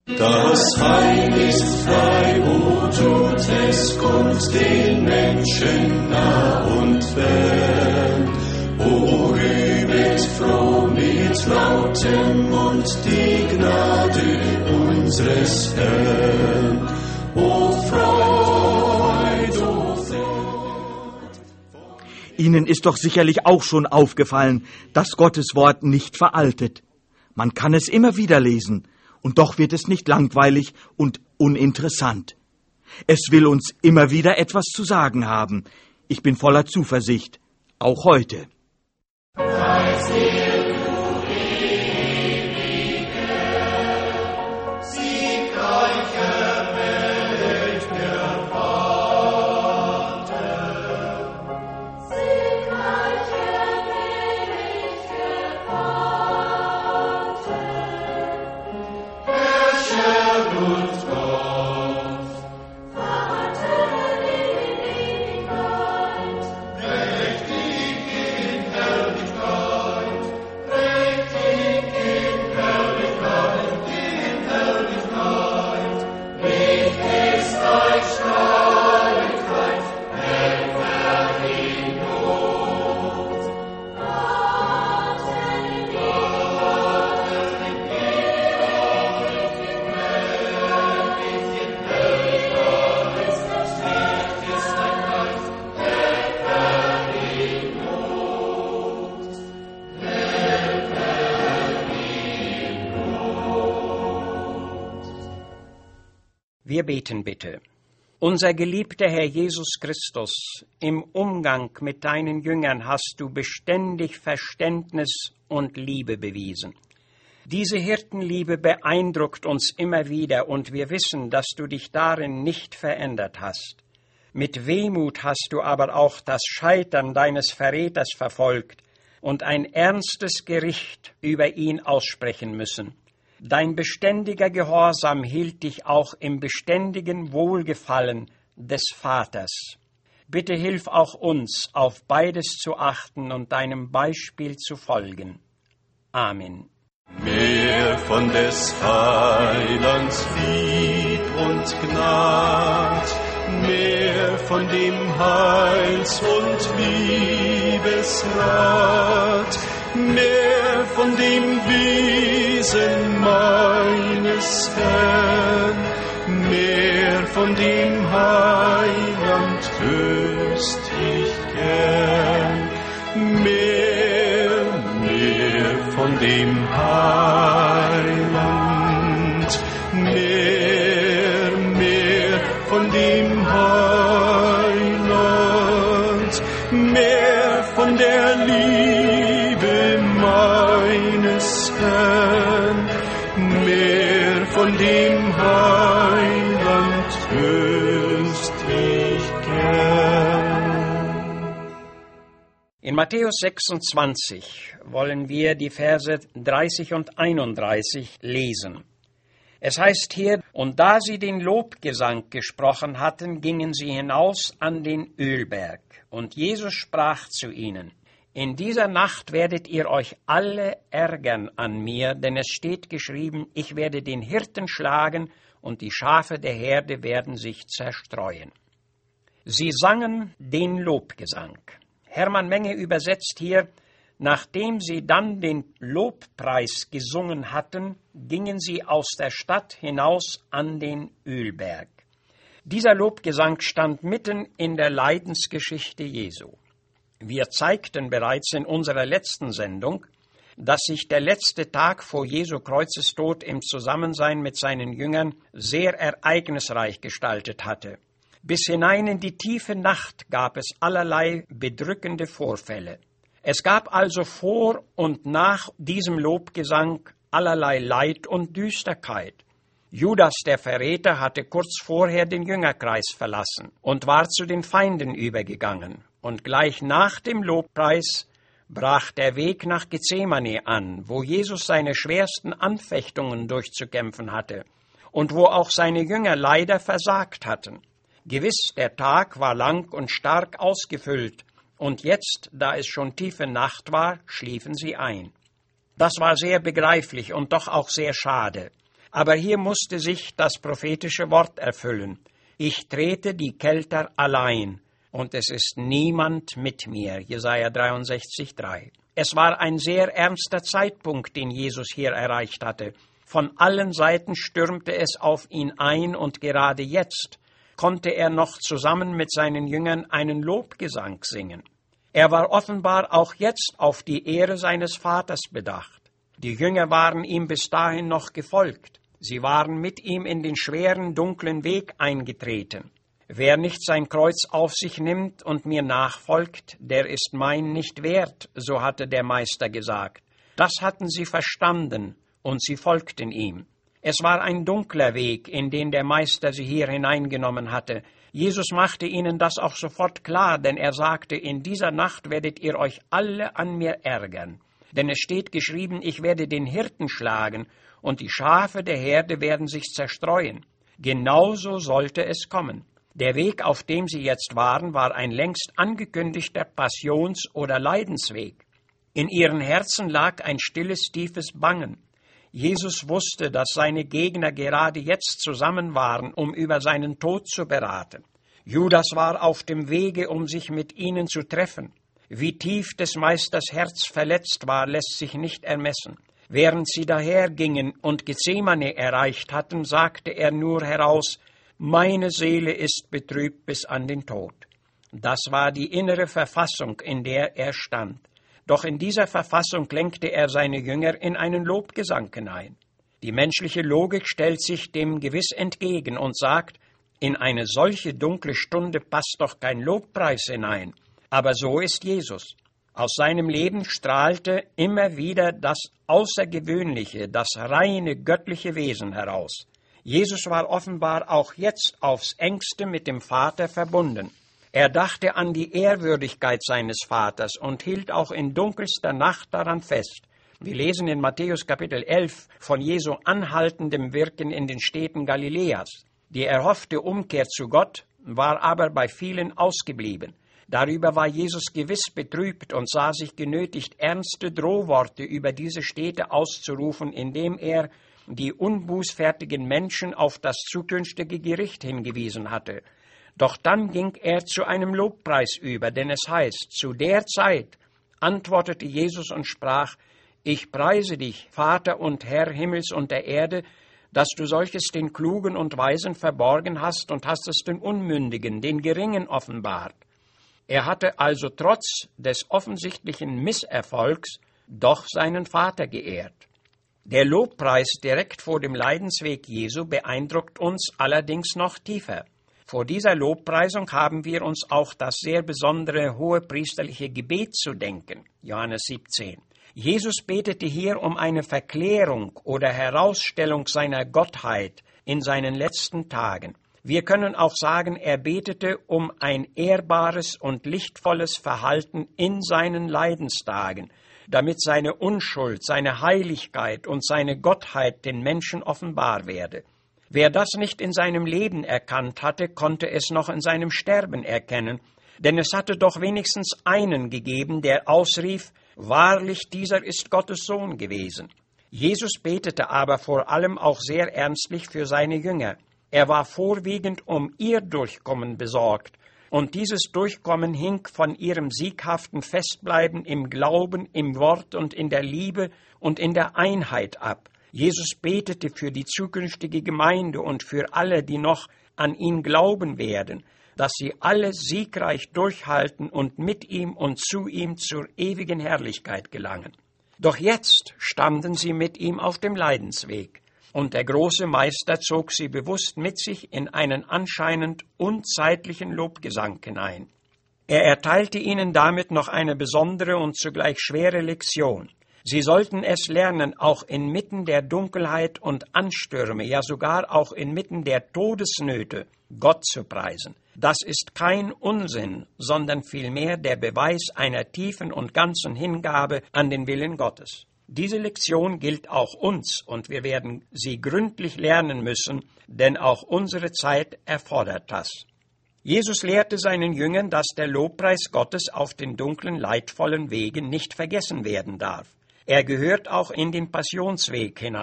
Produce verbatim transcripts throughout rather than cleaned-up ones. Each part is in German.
Das Heil ist frei, wo tut es, kommt den Menschen nah und fern. O rühmet froh mit lautem Mund die Gnade unseres Herrn. O Freud, o Freud. Ihnen ist doch sicherlich auch schon aufgefallen, dass Gottes Wort nicht veraltet. Man kann es immer wieder lesen. Und doch wird es nicht langweilig und uninteressant. Es will uns immer wieder etwas zu sagen haben. Ich bin voller Zuversicht, auch heute. Wir beten bitte. Unser geliebter Herr Jesus Christus, im Umgang mit deinen Jüngern hast du beständig Verständnis und Liebe bewiesen. Diese Hirtenliebe beeindruckt uns immer wieder und wir wissen, dass du dich darin nicht verändert hast. Mit Wehmut hast du aber auch das Scheitern deines Verräters verfolgt und ein ernstes Gericht über ihn aussprechen müssen. Dein beständiger Gehorsam hielt dich auch im beständigen Wohlgefallen des Vaters. Bitte hilf auch uns, auf beides zu achten und deinem Beispiel zu folgen. Amen. Mehr von des Heilands Lieb und Gnad, mehr von dem Heils- und Liebesrat, mehr von dem Wesen meines Herrn, mehr von dem Heiland wüsst ich gern, mehr, mehr von dem Heiland, mehr, mehr von dem Heiland, mehr von der Liebe meines Herrn, mehr von dem Heiland wüsst ich gern. In Matthäus sechsundzwanzig wollen wir die Verse dreißig und einunddreißig lesen. Es heißt hier, und da sie den Lobgesang gesprochen hatten, gingen sie hinaus an den Ölberg. Und Jesus sprach zu ihnen, in dieser Nacht werdet ihr euch alle ärgern an mir, denn es steht geschrieben, ich werde den Hirten schlagen und die Schafe der Herde werden sich zerstreuen. Sie sangen den Lobgesang. Hermann Menge übersetzt hier, nachdem sie dann den Lobpreis gesungen hatten, gingen sie aus der Stadt hinaus an den Ölberg. Dieser Lobgesang stand mitten in der Leidensgeschichte Jesu. Wir zeigten bereits in unserer letzten Sendung, dass sich der letzte Tag vor Jesu Kreuzestod im Zusammensein mit seinen Jüngern sehr ereignisreich gestaltet hatte. Bis hinein in die tiefe Nacht gab es allerlei bedrückende Vorfälle. Es gab also vor und nach diesem Lobgesang allerlei Leid und Düsterkeit. Judas, der Verräter, hatte kurz vorher den Jüngerkreis verlassen und war zu den Feinden übergegangen. Und gleich nach dem Lobpreis brach der Weg nach Gethsemane an, wo Jesus seine schwersten Anfechtungen durchzukämpfen hatte und wo auch seine Jünger leider versagt hatten. Gewiss, der Tag war lang und stark ausgefüllt, und jetzt, da es schon tiefe Nacht war, schliefen sie ein. Das war sehr begreiflich und doch auch sehr schade. Aber hier musste sich das prophetische Wort erfüllen. Ich trete die Kelter allein, und es ist niemand mit mir. Jesaja dreiundsechzig, drei. Es war ein sehr ernster Zeitpunkt, den Jesus hier erreicht hatte. Von allen Seiten stürmte es auf ihn ein, und gerade jetzt konnte er noch zusammen mit seinen Jüngern einen Lobgesang singen. Er war offenbar auch jetzt auf die Ehre seines Vaters bedacht. Die Jünger waren ihm bis dahin noch gefolgt. Sie waren mit ihm in den schweren, dunklen Weg eingetreten. Wer nicht sein Kreuz auf sich nimmt und mir nachfolgt, der ist mein nicht wert, so hatte der Meister gesagt. Das hatten sie verstanden, und sie folgten ihm. Es war ein dunkler Weg, in den der Meister sie hier hineingenommen hatte. Jesus machte ihnen das auch sofort klar, denn er sagte, in dieser Nacht werdet ihr euch alle an mir ärgern. Denn es steht geschrieben, ich werde den Hirten schlagen, und die Schafe der Herde werden sich zerstreuen. Genauso sollte es kommen. Der Weg, auf dem sie jetzt waren, war ein längst angekündigter Passions- oder Leidensweg. In ihren Herzen lag ein stilles, tiefes Bangen. Jesus wusste, dass seine Gegner gerade jetzt zusammen waren, um über seinen Tod zu beraten. Judas war auf dem Wege, um sich mit ihnen zu treffen. Wie tief des Meisters Herz verletzt war, lässt sich nicht ermessen. Während sie dahergingen und Gethsemane erreicht hatten, sagte er nur heraus, »Meine Seele ist betrübt bis an den Tod.« Das war die innere Verfassung, in der er stand. Doch in dieser Verfassung lenkte er seine Jünger in einen Lobgesang hinein. Die menschliche Logik stellt sich dem gewiss entgegen und sagt, in eine solche dunkle Stunde passt doch kein Lobpreis hinein. Aber so ist Jesus. Aus seinem Leben strahlte immer wieder das außergewöhnliche, das reine göttliche Wesen heraus. Jesus war offenbar auch jetzt aufs engste mit dem Vater verbunden. Er dachte an die Ehrwürdigkeit seines Vaters und hielt auch in dunkelster Nacht daran fest. Wir lesen in Matthäus Kapitel elf von Jesu anhaltendem Wirken in den Städten Galiläas. Die erhoffte Umkehr zu Gott war aber bei vielen ausgeblieben. Darüber war Jesus gewiss betrübt und sah sich genötigt, ernste Drohworte über diese Städte auszurufen, indem er die unbußfertigen Menschen auf das zukünftige Gericht hingewiesen hatte. Doch dann ging er zu einem Lobpreis über, denn es heißt, zu der Zeit antwortete Jesus und sprach, ich preise dich, Vater und Herr Himmels und der Erde, dass du solches den Klugen und Weisen verborgen hast und hast es den Unmündigen, den Geringen offenbart. Er hatte also trotz des offensichtlichen Misserfolgs doch seinen Vater geehrt. Der Lobpreis direkt vor dem Leidensweg Jesu beeindruckt uns allerdings noch tiefer. Vor dieser Lobpreisung haben wir uns auch das sehr besondere hohepriesterliche Gebet zu denken, Johannes siebzehn. Jesus betete hier um eine Verklärung oder Herausstellung seiner Gottheit in seinen letzten Tagen. Wir können auch sagen, er betete um ein ehrbares und lichtvolles Verhalten in seinen Leidenstagen, damit seine Unschuld, seine Heiligkeit und seine Gottheit den Menschen offenbar werde. Wer das nicht in seinem Leben erkannt hatte, konnte es noch in seinem Sterben erkennen, denn es hatte doch wenigstens einen gegeben, der ausrief, wahrlich, dieser ist Gottes Sohn gewesen. Jesus betete aber vor allem auch sehr ernstlich für seine Jünger. Er war vorwiegend um ihr Durchkommen besorgt, und dieses Durchkommen hing von ihrem sieghaften Festbleiben im Glauben, im Wort und in der Liebe und in der Einheit ab. Jesus betete für die zukünftige Gemeinde und für alle, die noch an ihn glauben werden, dass sie alle siegreich durchhalten und mit ihm und zu ihm zur ewigen Herrlichkeit gelangen. Doch jetzt standen sie mit ihm auf dem Leidensweg, und der große Meister zog sie bewusst mit sich in einen anscheinend unzeitlichen Lobgesang hinein. Er erteilte ihnen damit noch eine besondere und zugleich schwere Lektion. Sie sollten es lernen, auch inmitten der Dunkelheit und Anstürme, ja sogar auch inmitten der Todesnöte, Gott zu preisen. Das ist kein Unsinn, sondern vielmehr der Beweis einer tiefen und ganzen Hingabe an den Willen Gottes. Diese Lektion gilt auch uns, und wir werden sie gründlich lernen müssen, denn auch unsere Zeit erfordert das. Jesus lehrte seinen Jüngern, dass der Lobpreis Gottes auf den dunklen, leidvollen Wegen nicht vergessen werden darf. Er gehört auch in den Passionsweg hinein.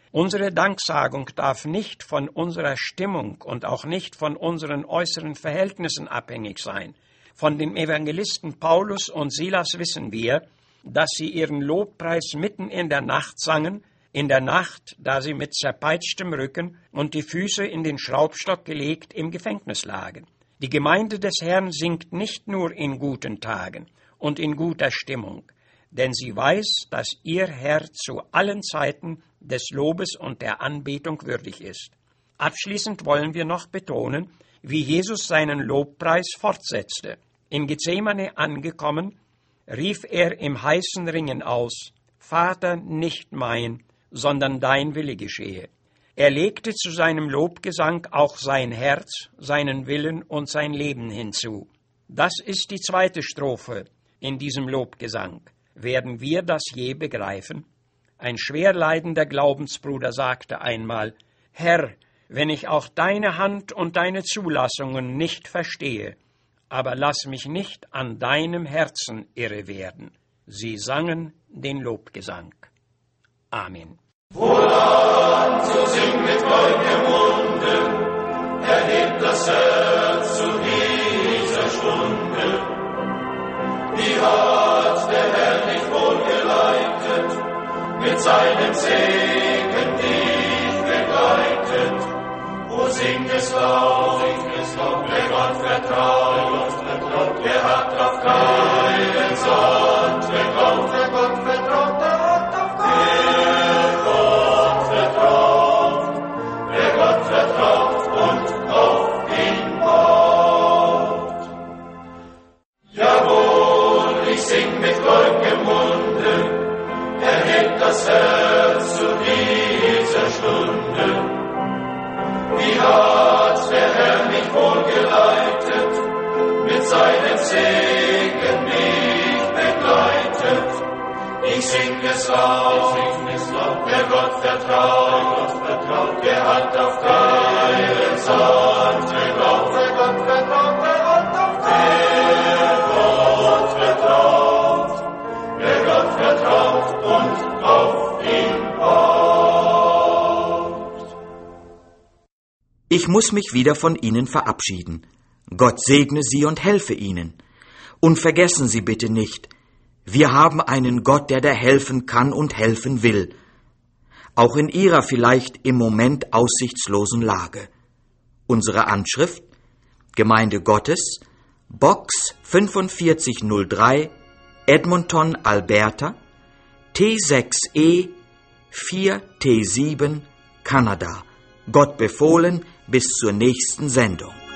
Unsere Danksagung darf nicht von unserer Stimmung und auch nicht von unseren äußeren Verhältnissen abhängig sein. Von den Evangelisten Paulus und Silas wissen wir, dass sie ihren Lobpreis mitten in der Nacht sangen, in der Nacht, da sie mit zerpeitschtem Rücken und die Füße in den Schraubstock gelegt im Gefängnis lagen. Die Gemeinde des Herrn singt nicht nur in guten Tagen und in guter Stimmung, denn sie weiß, dass ihr Herr zu allen Zeiten des Lobes und der Anbetung würdig ist. Abschließend wollen wir noch betonen, wie Jesus seinen Lobpreis fortsetzte. In Gethsemane angekommen, rief er im heißen Ringen aus: Vater, nicht mein, sondern dein Wille geschehe. Er legte zu seinem Lobgesang auch sein Herz, seinen Willen und sein Leben hinzu. Das ist die zweite Strophe in diesem Lobgesang. Werden wir das je begreifen? Ein schwer leidender Glaubensbruder sagte einmal: Herr, wenn ich auch deine Hand und deine Zulassungen nicht verstehe, aber lass mich nicht an deinem Herzen irre werden. Sie sangen den Lobgesang. Amen. Wohlan, so sing mit goldem Munde, erhebt das Herz zu dieser Stunde. Wie hat der Herr dich wohl geleitet, mit seinem Segen dich begleitet. O sing es laut, wer Gott vertraut, der hat auf keinen Sand geglaubt. Wer Gott vertraut, der hat auf keinen Gott vertraut. Wer Gott vertraut und auf ihn baut. Jawohl, ich sing mit goldem Munde, erhebt das Herz zu dieser Stunde. Wie hat der Herr mich wohl geleitet, mit seinem Segen mich begleitet. Ich sing es laut, wer Gott vertraut, der hat auf keinen Sand geglaubt. Wer Gott vertraut, der hat auf keinen Gott vertraut. Wer Gott vertraut und auf ihn baut. Ich muss mich wieder von Ihnen verabschieden. Gott segne Sie und helfe Ihnen. Und vergessen Sie bitte nicht, wir haben einen Gott, der da helfen kann und helfen will. Auch in Ihrer vielleicht im Moment aussichtslosen Lage. Unsere Anschrift: Gemeinde Gottes, Box fünfundvierzig null drei, Edmonton, Alberta, T sechs E vier T sieben, Kanada. Gott befohlen, bis zur nächsten Sendung.